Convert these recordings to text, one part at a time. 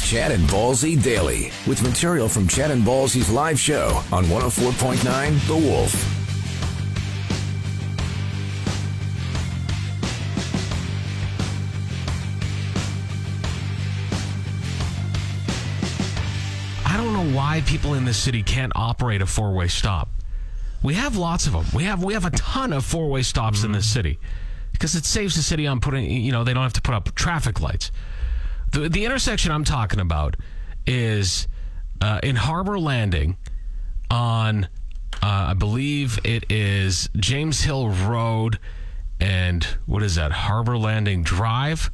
Chad and Ballsy Daily, with material from Chad and Ballsy's live show on 104.9 The Wolf. I don't know why people in this city can't operate a four-way stop. We have lots of them. We have a ton of four-way stops in this city because it saves the city on putting, they don't have to put up traffic lights. The intersection I'm talking about is in Harbor Landing on, I believe it is James Hill Road and what is that, Harbor Landing Drive?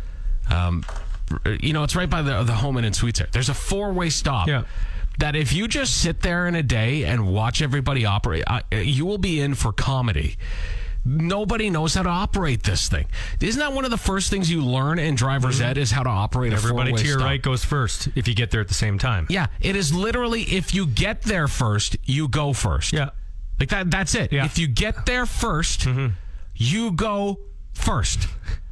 It's right by the Home Inn and Suites there. There's a four-way stop. Yeah. That if you just sit there in a day and watch everybody operate, you will be in for comedy. Nobody knows how to operate this thing. Isn't that one of the first things you learn in driver's ed is how to operate a four-way stop? Everybody to your right goes first if you get there at the same time. Yeah, it is literally if you get there first, you go first. Yeah. Like that. That's it. Yeah. If you get there first, you go first.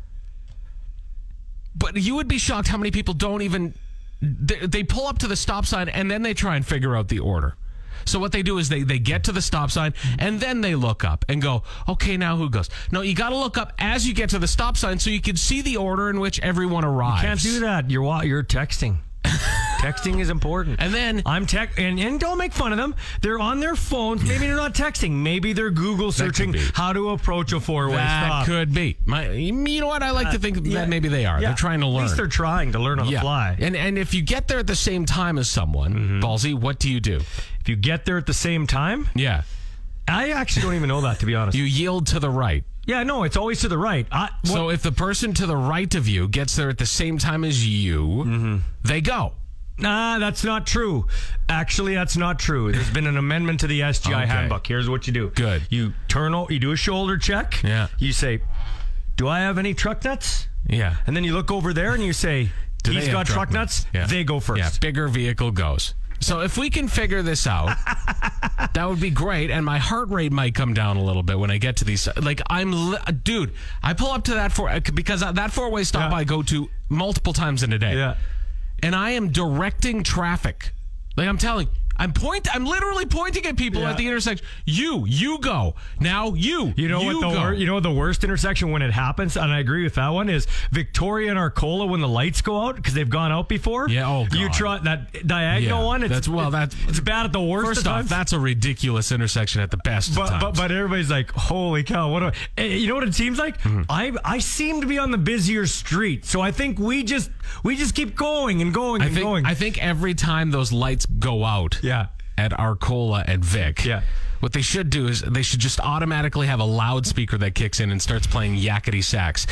But you would be shocked how many people don't even... They pull up to the stop sign and then they try and figure out the order. So what they do is they get to the stop sign and then they look up and go, okay, now who goes? No, you got to look up as you get to the stop sign so you can see the order in which everyone arrives. You can't do that. You're texting. Texting is important. And then I'm and don't make fun of them. They're on their phones. Maybe they're not texting. Maybe they're Google searching how to approach a four-way stop. That could be. You know what? I like to think that maybe they are. Yeah. They're trying to learn. At least they're trying to learn on the fly. And if you get there at the same time as someone, Ballsy, what do you do? If you get there at the same time? Yeah. I actually don't even know that, to be honest. You yield to the right. Yeah, no, it's always to the right. So if the person to the right of you gets there at the same time as you, they go. Nah, that's not true. Actually, that's not true. There's been an amendment to the SGI handbook. Here's what you do. Good. You you do a shoulder check. Yeah. You say, do I have any truck nuts? Yeah. And then you look over there and you say, he's got truck nuts. Yeah. They go first. Yeah, bigger vehicle goes. So if we can figure this out, that would be great. And my heart rate might come down a little bit when I get to these. Like I pull up to that because that four-way stop I go to multiple times in a day. Yeah. And I am directing traffic. Like I'm telling, I'm literally pointing at people at the intersection. You go. Now you know what the worst intersection when it happens, and I agree with that one, is Victoria and Arcola when the lights go out because they've gone out before. Yeah, oh God. You try that diagonal one. It's bad at the worst. First off, that's a ridiculous intersection at the best of times. But everybody's like, holy cow, you know what it seems like? I seem to be on the busier street, so I think we just keep going and going and going. I think every time those lights go out. Yeah. At Arcola and Vic. Yeah. What they should do is they should just automatically have a loudspeaker that kicks in and starts playing yakety sax.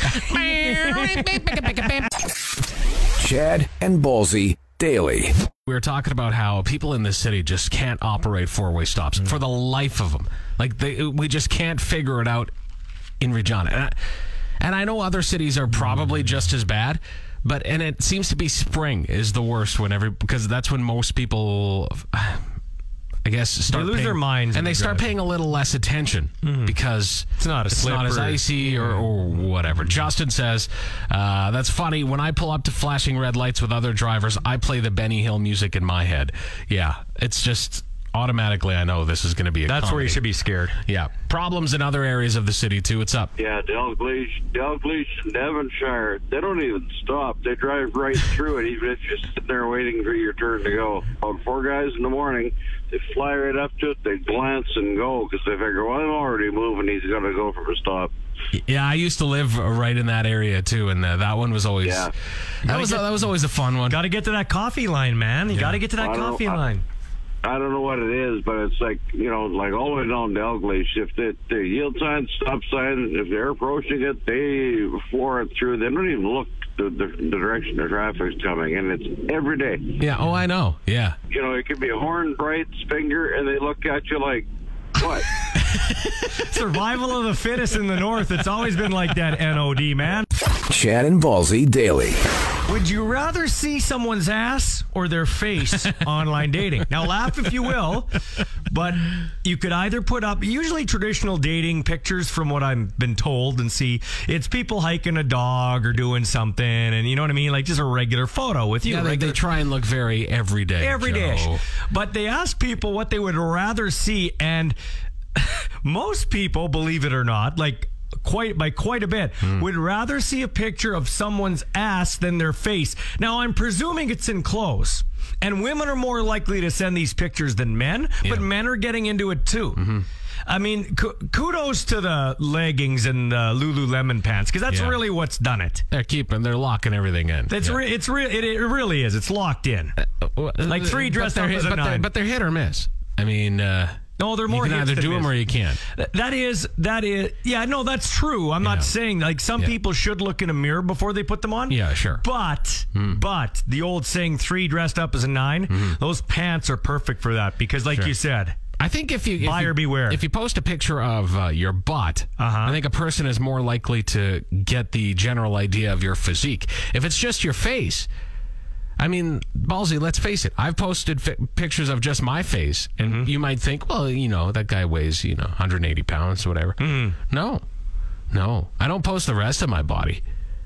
Chad and Ballsy Daily. We were talking about how people in this city just can't operate four-way stops for the life of them. Like we just can't figure it out in Regina. And I know other cities are probably just as bad. But it seems to be spring is the worst because that's when most people, I guess, start they lose their minds and they start paying a little less attention because it's not as icy or whatever. Justin says that's funny. When I pull up to flashing red lights with other drivers, I play the Benny Hill music in my head. Yeah, it's just. Automatically, I know this is going to be a That's comedy. where you should be scared. Yeah. Problems in other areas of the city, too. What's up? Yeah, Dalgleish, Devonshire, they don't even stop. They drive right through it, even if you're sitting there waiting for your turn to go. About 4 guys in the morning, they fly right up to it, they glance and go, because they figure, well, I'm already moving, he's going to go for a stop. Yeah, I used to live right in that area, too, and that one was always... Yeah. That was always a fun one. Got to get to that coffee line, man. You got to get to that coffee line. I don't know what it is, but it's like, like all the way down Dalgleish. If the yield sign, stop sign, if they're approaching it, they floor it through. They don't even look the direction the traffic's coming, and it's every day. Yeah, oh, I know, yeah. It could be a horn, brights, finger, and they look at you like, what? Survival of the fittest in the north. It's always been like that, NOD, man. Chad and Ballsy Daily. Would you rather see someone's ass or their face online dating? Now, laugh if you will, but you could either put up, usually traditional dating pictures from what I've been told and see, it's people hiking a dog or doing something, and you know what I mean? Like just a regular photo with you. Yeah, they try and look very everyday. Everyday. But they ask people what they would rather see, and most people, believe it or not, like quite a bit, would rather see a picture of someone's ass than their face. Now, I'm presuming it's in clothes, and women are more likely to send these pictures than men, but men are getting into it too. I mean, kudos to the leggings and the Lululemon pants, because that's really what's done it. They're locking everything in. It really is. It's locked in. Like 3 dressed up as a 9. But they're hit or miss. I mean, no, they're more. You can either do them or you can't. That is. Yeah, no, that's true. I'm not saying like some people should look in a mirror before they put them on. Yeah, sure. But the old saying, 3 dressed up as a 9, those pants are perfect for that because, like you said. I think if you buyer beware. If you post a picture of your butt, I think a person is more likely to get the general idea of your physique. If it's just your face, I mean, Ballsy, let's face it. I've posted pictures of just my face, and you might think, well, that guy weighs 180 pounds or whatever. No, I don't post the rest of my body.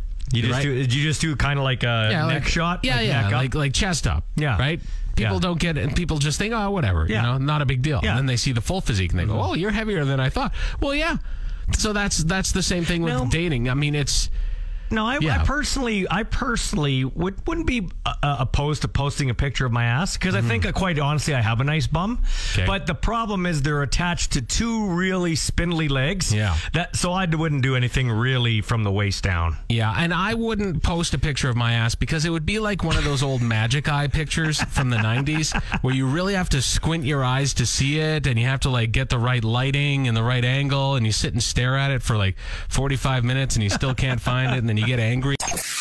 Did you just do kind of like a neck shot? Like chest up. Yeah, right. People don't get it, and people just think, oh, whatever, not a big deal. And then they see the full physique, and they go, oh, you're heavier than I thought. Well, yeah. So that's the same thing with dating. I mean, it's. No, I personally wouldn't be opposed to posting a picture of my ass because I think, quite honestly, I have a nice bum. Okay. But the problem is they're attached to 2 really spindly legs. Yeah. So I wouldn't do anything really from the waist down. Yeah, and I wouldn't post a picture of my ass because it would be like one of those old Magic Eye pictures from the 90s where you really have to squint your eyes to see it, and you have to like get the right lighting and the right angle, and you sit and stare at it for like 45 minutes and you still can't find it, and then you get angry.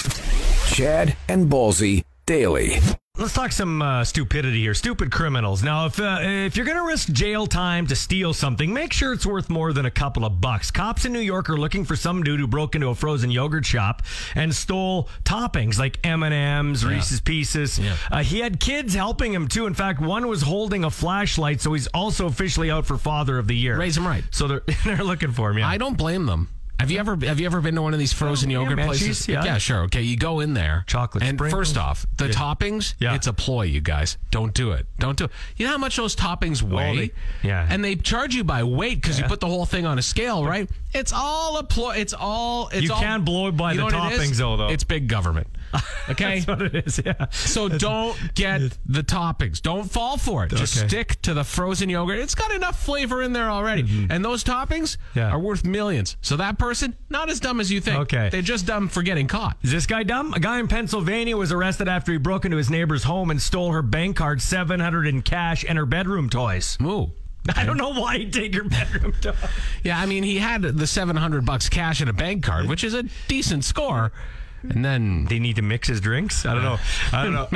Chad and Ballsy daily. Let's talk some stupidity here. Stupid criminals. Now, if you're going to risk jail time to steal something, make sure it's worth more than a couple of bucks. Cops in New York are looking for some dude who broke into a frozen yogurt shop and stole toppings like M&M's, Reese's Pieces. Yeah. He had kids helping him, too. In fact, one was holding a flashlight, so he's also officially out for Father of the Year. Raise him right. So they're looking for him, I don't blame them. Have you ever been to one of these frozen yogurt places? Yeah, sure. Okay, you go in there. Chocolate and sprinkles. First off, the toppings, it's a ploy, you guys. Don't do it. You know how much those toppings weigh? And they charge you by weight because you put the whole thing on a scale, right? It's all a ploy. You can't blow by the toppings, though. It's big government. Okay? That's what it is, So don't get the toppings. Don't fall for it. Just stick to the frozen yogurt. It's got enough flavor in there already. And those toppings are worth millions. So that person, not as dumb as you think. Okay. They're just dumb for getting caught. Is this guy dumb? A guy in Pennsylvania was arrested after he broke into his neighbor's home and stole her bank card, $700 in cash, and her bedroom toys. Ooh. I don't know why he'd take your bedroom toys. Yeah, I mean, he had the $700 cash and a bank card, which is a decent score. And then they need to mix his drinks. I don't know.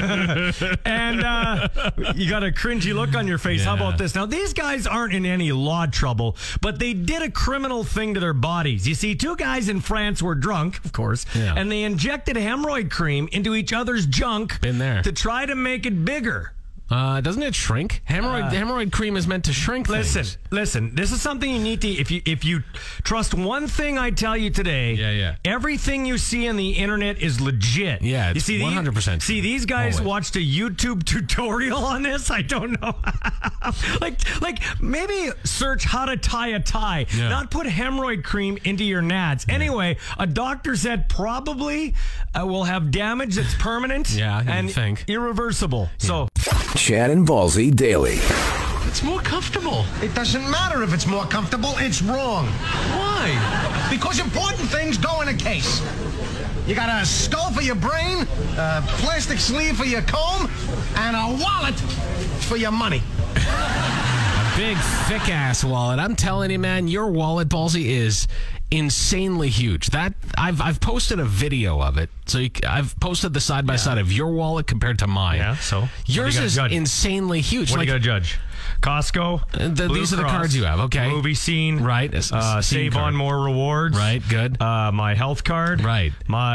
And you got a cringy look on your face. How about this? Now, these guys aren't in any law trouble, but they did a criminal thing to their bodies. You see, 2 guys in France were drunk, of course, and they injected hemorrhoid cream into each other's junk to try to make it bigger. Doesn't it shrink? Hemorrhoid cream is meant to shrink things. Listen. This is something you need to. If you trust one thing I tell you today, everything you see on the internet is legit. Yeah, it's 100%. See, these guys watched a YouTube tutorial on this. I don't know. like maybe search how to tie a tie, not put hemorrhoid cream into your nads. Anyway, a doctor said probably will have damage that's permanent. And think irreversible. So. Chad and Ballsy daily. It's more comfortable. It doesn't matter if it's more comfortable. It's wrong. Why? Because important things go in a case. You got a skull for your brain, a plastic sleeve for your comb, and a wallet for your money. Big, thick-ass wallet. I'm telling you, man, your wallet, Ballsy, is insanely huge. That I've posted a video of it. So I've posted the side-by-side of your wallet compared to mine. Yeah, so? Yours is insanely huge. What are you going to judge? Costco? These are the cards you have, okay. Movie Scene. Right. Save on More Rewards. Right, good. My health card. Right. My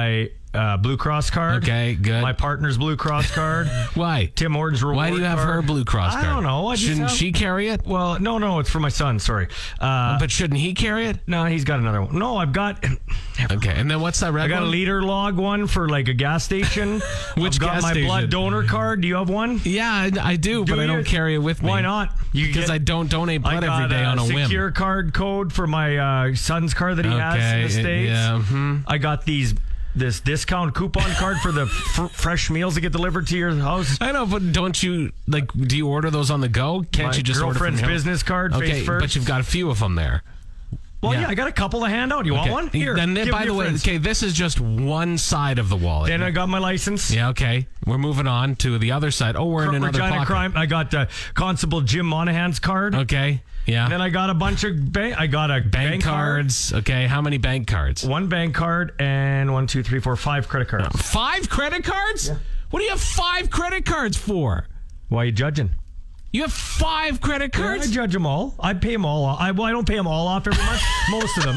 Blue Cross card. Okay, good. My partner's Blue Cross card. Why? Tim Hortons reward Why do you have card. her Blue Cross card? I don't know. Shouldn't she carry it? Well, no, it's for my son. Sorry. But shouldn't he carry it? No, he's got another one. No, I've got... Okay, and then what's that red I got one? a liter log one for like a gas station. Which I've got gas my station? blood donor card. Do you have one? Yeah, I do, but I don't carry it with me. Why not? Because I don't donate blood every day on a whim. secure card code for my son's car that he has in the States. Yeah. I got this discount coupon card for the fresh meals that get delivered to your house. I know, but don't you, do you order those on the go? Can't My you just order from girlfriend's your business card, Okay, face first. but you've got a few of them there. Well, yeah, I got a couple to hand out. You want one? Here. Then, give by me the your way, friends. okay, this is just one side of the wallet. Then I got my license. Yeah, okay. We're moving on to the other side. Oh, we're in another Regina pocket. Crime. I got Constable Jim Monahan's card. Okay, yeah. Then I got a bunch of bank bank cards. Okay, how many bank cards? One bank card and 1, 2, 3, 4, 5 credit cards. 5 credit cards? Yeah. What do you have 5 credit cards for? Why are you judging? You have 5 credit cards? I judge them all. I pay them all off. I don't pay them all off every month. Most of them.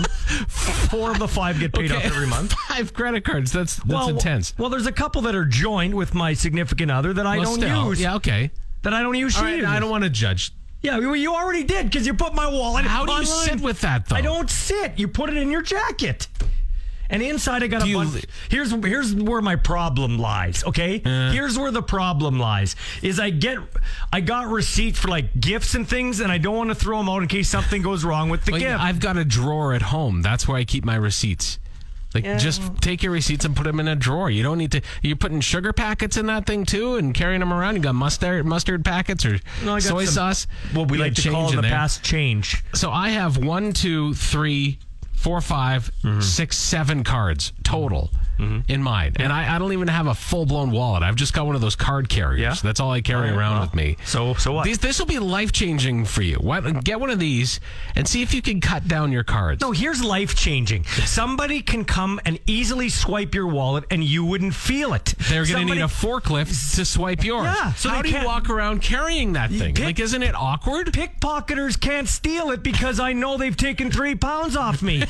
4 of the 5 get paid off every month. 5 credit cards. That's intense. Well, there's a couple that are joined with my significant other that I don't use. Yeah, okay. That I don't use. All right, I don't want to judge. Yeah, you already did because you put my wallet. How do you online. sit with that, though? I don't sit. You put it in your jacket. And inside I got a bunch. Here's where my problem lies, okay? Here's where the problem lies. Is I got receipts for like gifts and things, and I don't want to throw them out in case something goes wrong with the gift. I've got a drawer at home. That's where I keep my receipts. Just take your receipts and put them in a drawer. You don't need to. You're putting sugar packets in that thing too, and carrying them around. You got mustard packets or soy sauce. Well, we like to call in the past change. So I have 1, 2, 3, 4, 5, 6, 7 cards total in mine. And I don't even have a full-blown wallet. I've just got one of those card carriers. Yeah. That's all I carry around with me. So what? This will be life-changing for you. Get one of these and see if you can cut down your cards. No, here's life-changing. Somebody can come and easily swipe your wallet and you wouldn't feel it. They're going to need a forklift to swipe yours. Yeah, so how do you walk around carrying that thing? Isn't it awkward? Pickpocketers can't steal it because I know they've taken 3 pounds off me.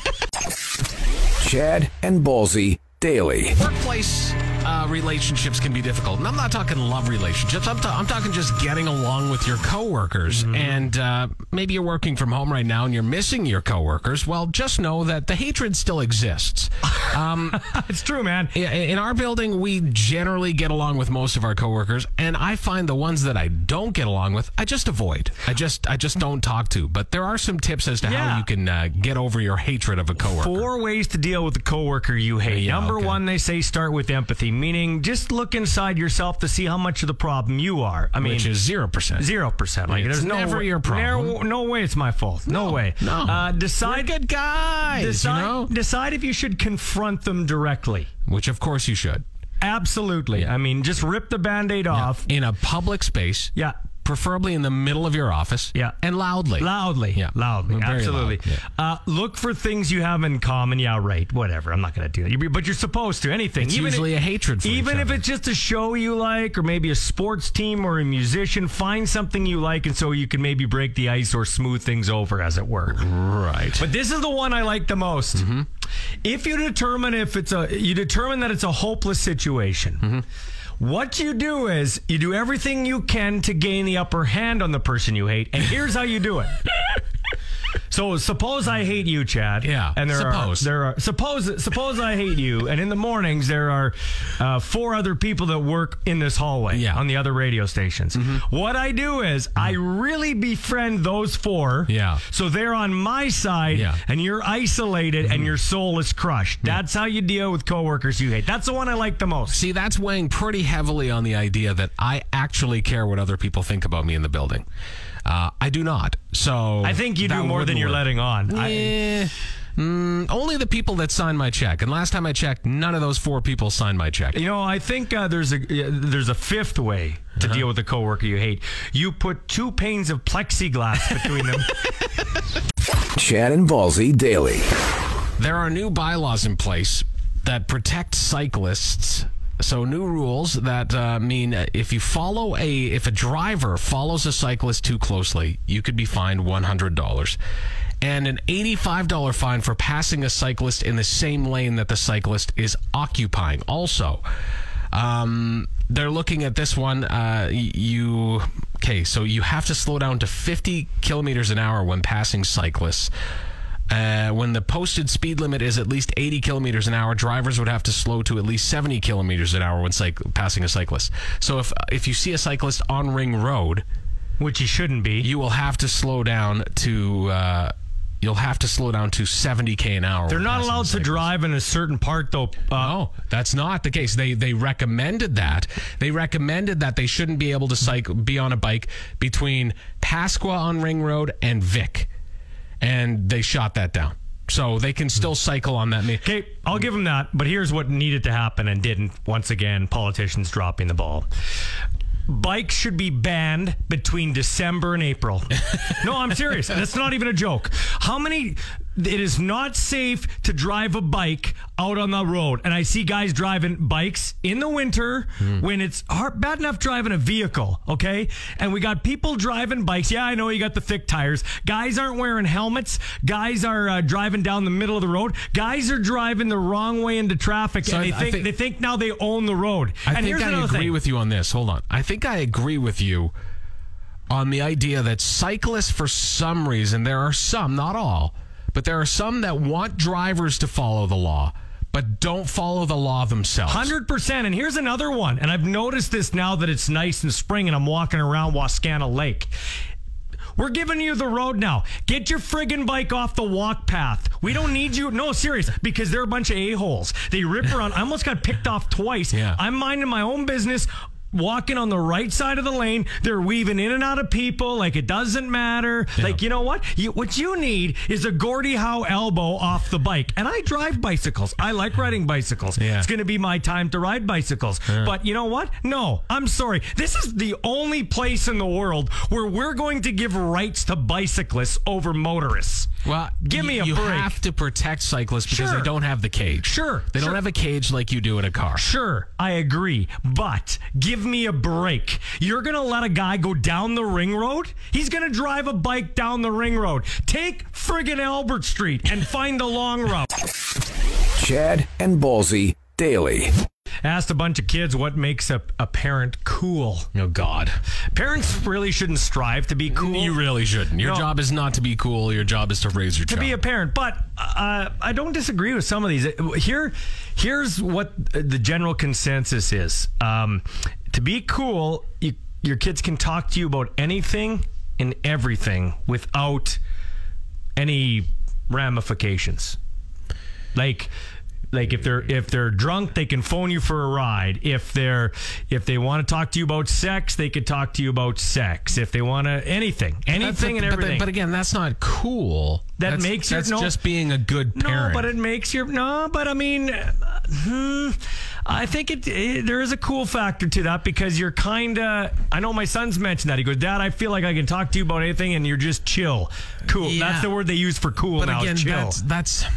Chad and Ballsy daily. Workplace relationships can be difficult. And I'm not talking love relationships. I'm talking just getting along with your coworkers. And maybe you're working from home right now and you're missing your coworkers. Well, just know that the hatred still exists. It's true, man. In our building, we generally get along with most of our coworkers. And I find the ones that I don't get along with, I just avoid. I just don't talk to. But there are some tips as to how you can get over your hatred of a coworker. 4 ways to deal with the coworker you hate. Number 1, they say start with empathy, meaning just look inside yourself to see how much of the problem you are. I mean, which is 0%. 0%. Like, it's there's never your problem. No way it's my fault. No way. No. Decide. We're good guys. Decide if you should confront them directly. Which, of course, you should. Absolutely. Yeah. I mean, just rip the Band-Aid off. In a public space. Yeah. Preferably in the middle of your office. Yeah. And loudly. Yeah. Loudly. Very Absolutely. loud. Yeah. Look for things you have in common. Yeah, right. Whatever. I'm not going to do that. But you're supposed to. Anything. It's usually a hatred for even each if other. it's just a show you like, or maybe a sports team or a musician, find something you like, and so you can maybe break the ice or smooth things over, as it were. Right. But this is the one I like the most. If you determine that it's a hopeless situation. What you do is you do everything you can to gain the upper hand on the person you hate, and here's how you do it. So suppose I hate you, Chad. Yeah. And suppose I hate you, and in the mornings there are 4 other people that work in this hallway. Yeah. On the other radio stations. What I do is I really befriend those 4. Yeah. So they're on my side, and you're isolated, and your soul is crushed. That's how you deal with coworkers you hate. That's the one I like the most. See, that's weighing pretty heavily on the idea that I actually care what other people think about me in the building. I do not. So I think you do more than you're letting on. Only the people that sign my check. And last time I checked, none of those 4 people signed my check. You know, I think there's a 5th way to deal with a coworker you hate. You put 2 panes of plexiglass between them. Chad and Ballsy daily. There are new bylaws in place that protect cyclists. So new rules that mean if a driver follows a cyclist too closely, you could be fined $100. and an $85 fine for passing a cyclist in the same lane that the cyclist is occupying. Also, they're looking at this one. So you have to slow down to 50 kilometers an hour when passing cyclists. When the posted speed limit is at least 80 kilometers an hour, drivers would have to slow to at least 70 kilometers an hour when passing a cyclist. So if you see a cyclist on Ring Road, which he shouldn't be, you will have to slow down to 70k an hour. They're not allowed to drive in a certain part, though. No, that's not the case. They recommended that. They recommended that they shouldn't be able to be on a bike between Pasqua on Ring Road and Vic. And they shot that down. So they can still cycle on that. Okay, I'll give them that. But here's what needed to happen and didn't. Once again, politicians dropping the ball. Bikes should be banned between December and April. No, I'm serious. That's not even a joke. It is not safe to drive a bike out on the road. And I see guys driving bikes in the winter when it's bad enough driving a vehicle, okay? And we got people driving bikes. Yeah, I know you got the thick tires. Guys aren't wearing helmets. Guys are driving down the middle of the road. Guys are driving the wrong way into traffic. So and they think now they own the road. I agree with you on this. Hold on. I think I agree with you on the idea that cyclists, for some reason, there are some, not all, but there are some that want drivers to follow the law, but don't follow the law themselves. 100%. And here's another one. And I've noticed this now that it's nice and spring and I'm walking around Wascana Lake. We're giving you the road now. Get your friggin' bike off the walk path. We don't need you. No, serious, because they're a bunch of a-holes. They rip around. I almost got picked off twice. Yeah. I'm minding my own business, walking on the right side of the lane. They're weaving in and out of people like it doesn't matter. Yeah. Like, you know what? What you need is a Gordie Howe elbow off the bike. And I drive bicycles. I like riding bicycles. Yeah. It's going to be my time to ride bicycles. Yeah. But you know what? No, I'm sorry. This is the only place in the world where we're going to give rights to bicyclists over motorists. Well, give me a break. You have to protect cyclists because they don't have the cage. Sure. They don't have a cage like you do in a car. Sure, I agree. But give me a break. You're going to let a guy go down the ring road? He's going to drive a bike down the ring road. Take friggin' Albert Street and find the long route. Chad and Ballsy daily. Asked a bunch of kids what makes a parent cool. Oh, God. Parents really shouldn't strive to be cool. You really shouldn't. Your job is not to be cool. Your job is to raise your child. To be a parent. But I don't disagree with some of these. Here's what the general consensus is. To be cool, your kids can talk to you about anything and everything without any ramifications. Like if they're drunk, they can phone you for a ride. If they want to talk to you about sex, they could talk to you about sex. If they want to anything and everything. But again, that's not cool. That's just being a good parent. No, but it makes your But I mean, I think there is a cool factor to that because you're kind of. I know my son's mentioned that. He goes, "Dad, I feel like I can talk to you about anything, and you're just chill, cool." Yeah. That's the word they use for cool but now. Again, chill. That's.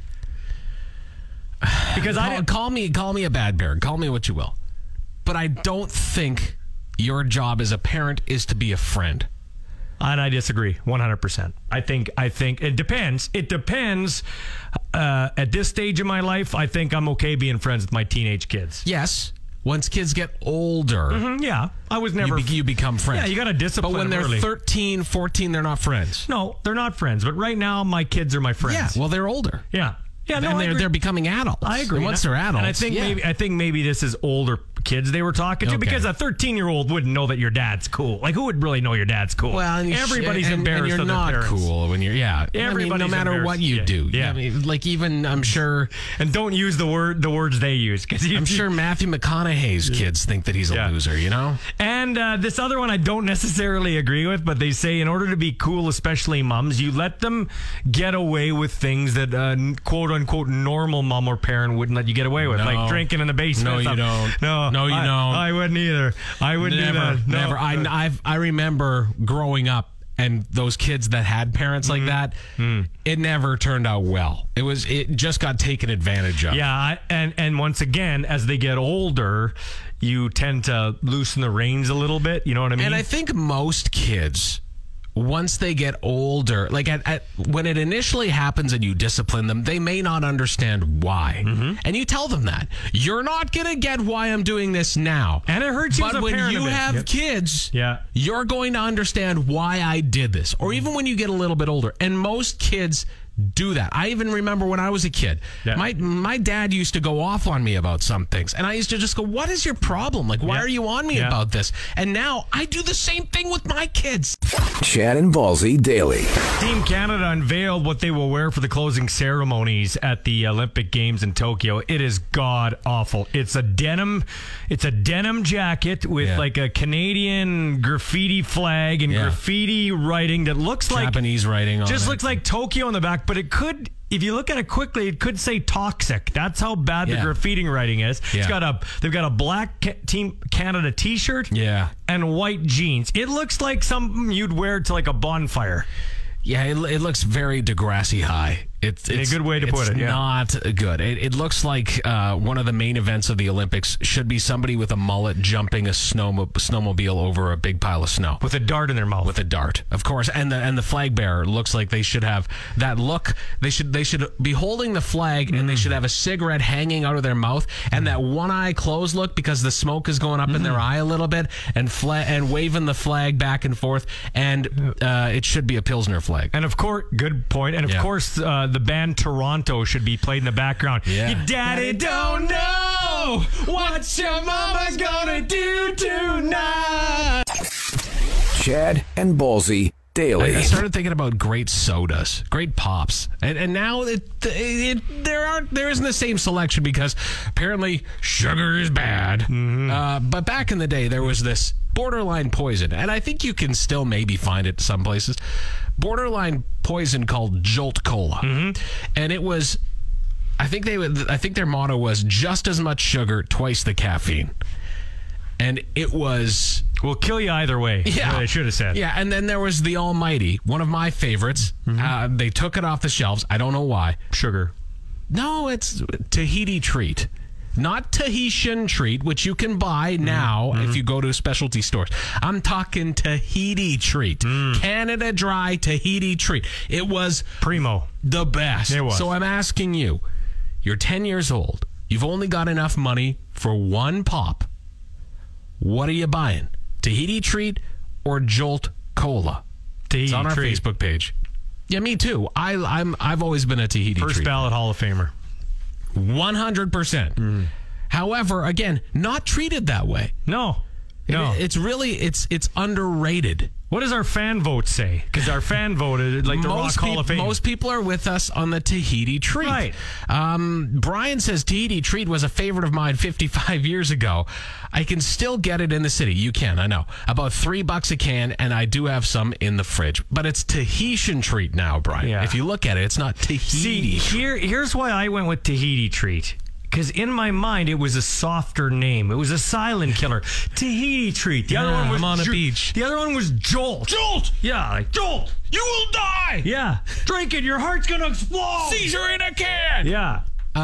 Because call me a bad parent, call me what you will, but I don't think your job as a parent is to be a friend. And I disagree 100%. I think it depends. It depends. At this stage of my life, I think I'm okay being friends with my teenage kids. Yes. Once kids get older, yeah, I was never. You become friends. Yeah, you got to discipline. But when they're early. 13, 14, they're not friends. No, they're not friends. But right now, my kids are my friends. Yeah, well, they're older. Yeah. Yeah, no, and they're becoming adults. I agree. And once they're adults, and I think maybe this is older kids they were talking to because a 13-year-old wouldn't know that your dad's cool. Like, who would really know your dad's cool? Well, everybody's embarrassed. And you're not cool when you're no matter what you do. Yeah. I mean, like even I'm sure. And don't use the words they use because I'm sure Matthew McConaughey's kids think that he's a loser. You know. And this other one I don't necessarily agree with, but they say in order to be cool, especially moms, you let them get away with things that quote unquote normal mom or parent wouldn't let you get away with, like drinking in the basement. No, you don't. No, you don't. I wouldn't either. I wouldn't do that. No. Never. I remember growing up and those kids that had parents like that. It never turned out well. It just got taken advantage of. Yeah, and once again, as they get older, you tend to loosen the reins a little bit. You know what I mean? And I think most kids once they get older, like when it initially happens and you discipline them, they may not understand why. And you tell them that. You're not going to get why I'm doing this now. And it hurts you as a But when parent you a bit. have kids, Yeah. you're going to understand why I did this. Or even when you get a little bit older. And most kids do that. I even remember when I was a kid, my dad used to go off on me about some things, and I used to just go, what is your problem? Like, why are you on me about this? And now I do the same thing with my kids. Chad and Ballsy Daily. Team Canada unveiled what they will wear for the closing ceremonies at the Olympic Games in Tokyo. It is god awful. It's a denim jacket with like a Canadian graffiti flag and graffiti writing that looks like Japanese writing on just it. looks like Tokyo on the back, but it could, if you look at it quickly, it could say toxic. That's how bad the graffiti writing is. They've got a black Team Canada t-shirt and white jeans. It looks like something you'd wear to like a bonfire. Yeah, it looks very Degrassi High. It's a good way to put it. It's not good. It looks like one of the main events of the Olympics should be somebody with a mullet jumping a snowmobile over a big pile of snow with a dart in their mouth. With a dart, of course, and the flag bearer looks like they should have that look. They should be holding the flag, and they should have a cigarette hanging out of their mouth, and that one eye closed look because the smoke is going up in their eye a little bit, and waving the flag back and forth, and it should be a Pilsner flag. And of course, good point. And of course, the band Toronto should be played in the background. Yeah. Your daddy don't know what your mama's gonna do tonight. Chad and Ballsy Daily. I started thinking about great sodas, great pops, and now there isn't the same selection because apparently sugar is bad. But back in the day, there was this borderline poison, and I think you can still maybe find it some places. Borderline poison called Jolt Cola, and it was, I think their motto was just as much sugar, twice the caffeine. And it was... Will kill you either way. Yeah. I should have said. Yeah, and then there was the Almighty, one of my favorites. They took it off the shelves. I don't know why. Sugar. No, it's Tahiti Treat. Not Tahitian Treat, which you can buy now if you go to specialty stores. I'm talking Tahiti Treat. Canada Dry Tahiti Treat. It was... Primo. The best. It was. So I'm asking you, you're 10 years old. You've only got enough money for one pop. What are you buying? Tahiti Treat or Jolt Cola? Tahiti It's on our Treat. Facebook page. Yeah, me too. I've always been a Tahiti Treat. First ballot Hall of Famer. 100%. However, again, not treated that way. No. It's really it's underrated. What does our fan vote say? Because our fan vote is like the Rock Hall of Fame. Most people are with us on the Tahiti Treat. Right. Brian says Tahiti Treat was a favorite of mine 55 years ago. I can still get it in the city. You can, I know. About $3 a can, and I do have some in the fridge. But it's Tahitian Treat now, Brian. Yeah. If you look at it, it's not Tahiti. See, here's why I went with Tahiti Treat. Because in my mind, it was a softer name. It was a silent killer. Tahiti Treat. The other one was I'm on a beach. The other one was Jolt. Jolt! Yeah, like Jolt. You will die! Yeah. Drink it. Your heart's going to explode. Seizure in a can! Yeah.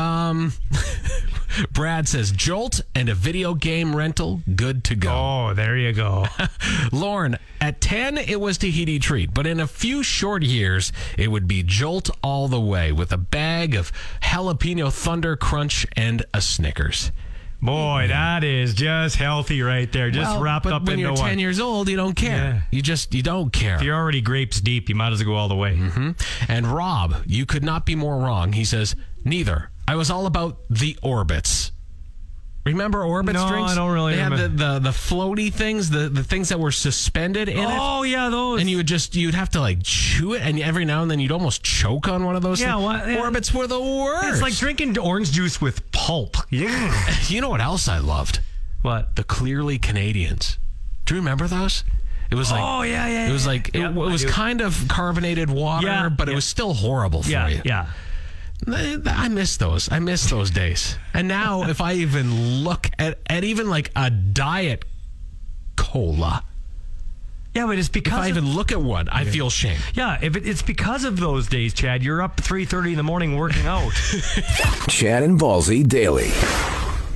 Brad says Jolt and a video game rental, good to go. Oh, there you go. Lauren, at 10, it was Tahiti Treat, but in a few short years, it would be Jolt all the way with a bag of jalapeno Thunder Crunch and a Snickers. Boy, that is just healthy right there. Just wrapped up when into you're one. 10 years old, you don't care. You don't care. If you're already grapes deep, you might as well go all the way. And Rob, you could not be more wrong. He says, neither. I was all about the Orbits. Remember Orbits No, drinks? I don't really They had remember. the floaty things, the things that were suspended in it. Oh, yeah, those. And you'd have to like chew it, and every now and then you'd almost choke on one of those Yeah, things. what- yeah. Orbits were the worst. It's like drinking orange juice with pulp. Yeah. You know what else I loved? What? The Clearly Canadians. Do you remember those? It was like Oh, yeah. it was like Yep, it was I do. kind of carbonated water, Yeah, but it was still horrible for you. Yeah. I miss those. I miss those days. And now, if I even look at even like a diet cola, Yeah, but it's if because I even look at one, I feel shame. yeah, if it's because of those days, Chad. You're up 3:30 in the morning working out. Chad and Ballsy Daily.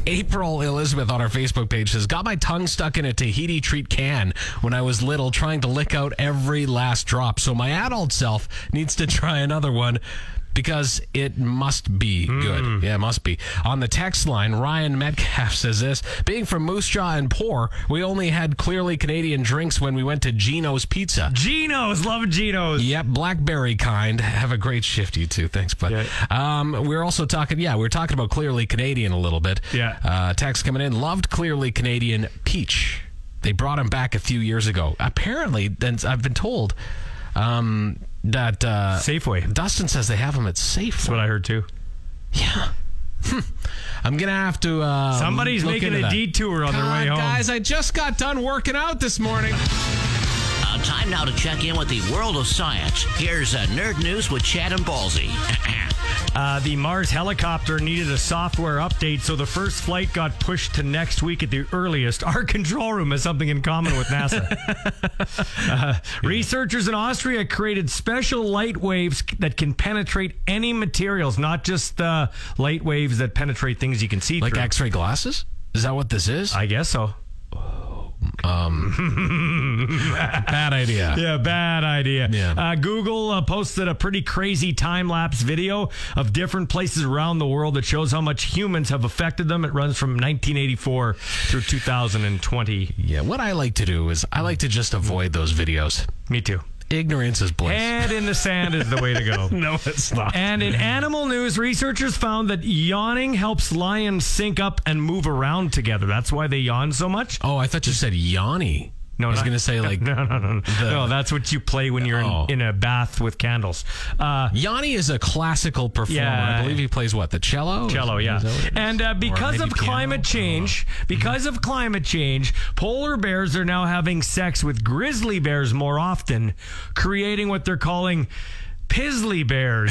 April Elizabeth on our Facebook page says, got my tongue stuck in a Tahiti treat can when I was little, trying to lick out every last drop. So my adult self needs to try another one, because it must be good. Yeah, it must be. On the text line, Ryan Metcalf says this: being from Moose Jaw and poor, we only had clearly Canadian drinks when we went to Gino's Pizza. Gino's, love Gino's. Yep, blackberry kind. Have a great shift, you two. Thanks, bud. Yeah. We're also talking, we were talking about clearly Canadian a little bit. Yeah. Text coming in, loved clearly Canadian peach. They brought him back a few years ago. Apparently, then I've been told, that Safeway. Dustin says they have them at Safeway. That's what I heard too. Yeah. I'm going to have to somebody's look making into a that. detour on their way home. Guys, I just got done working out this morning. Time now to check in with the world of science. Here's Nerd News with Chad and Ballsy. The Mars helicopter needed a software update, so the first flight got pushed to next week at the earliest. Our control room has something in common with NASA. Researchers in Austria created special light waves that can penetrate any materials, not just light waves that penetrate things you can see like through. X-ray glasses? Is that what this is? I guess so. Bad idea. Yeah, bad idea. Yeah. Google posted a pretty crazy time-lapse video of different places around the world that shows how much humans have affected them. It runs from 1984 through 2020. Yeah, what I like to do is I like to just avoid those videos. Me too. Ignorance is bliss. Head in the sand is the way to go. No, it's not. And in animal news, researchers found that yawning helps lions sync up and move around together. That's why they yawn so much. Oh, I thought you said Yanni. No, I was going to say like... No, that's what you play when you're in a bath with candles. Yanni is a classical performer. Yeah. I believe he plays what? The cello? Cello, yeah. And because of climate change, polar bears are now having sex with grizzly bears more often, creating what they're calling pizzly bears.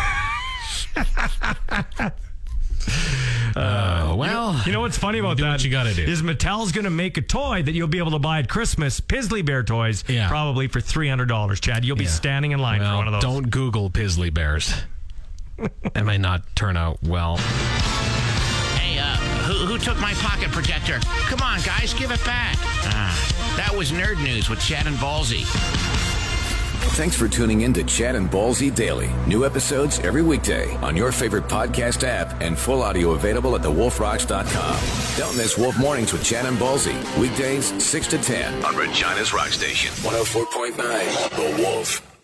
Well, you know what's funny about do that? What you gotta do is Mattel's going to make a toy that you'll be able to buy at Christmas, Pizzly Bear toys, probably for $300. Chad, you'll be standing in line for one of those. Don't Google Pizzly Bears. That might not turn out well. Hey, who took my pocket protector? Come on, guys, give it back. That was Nerd News with Chad and Ballsy. Thanks for tuning in to Chad and Ballsy Daily. New episodes every weekday on your favorite podcast app and full audio available at thewolfrocks.com. Don't miss Wolf Mornings with Chad and Ballsy. Weekdays 6 to 10 on Regina's Rock Station. 104.9 The Wolf.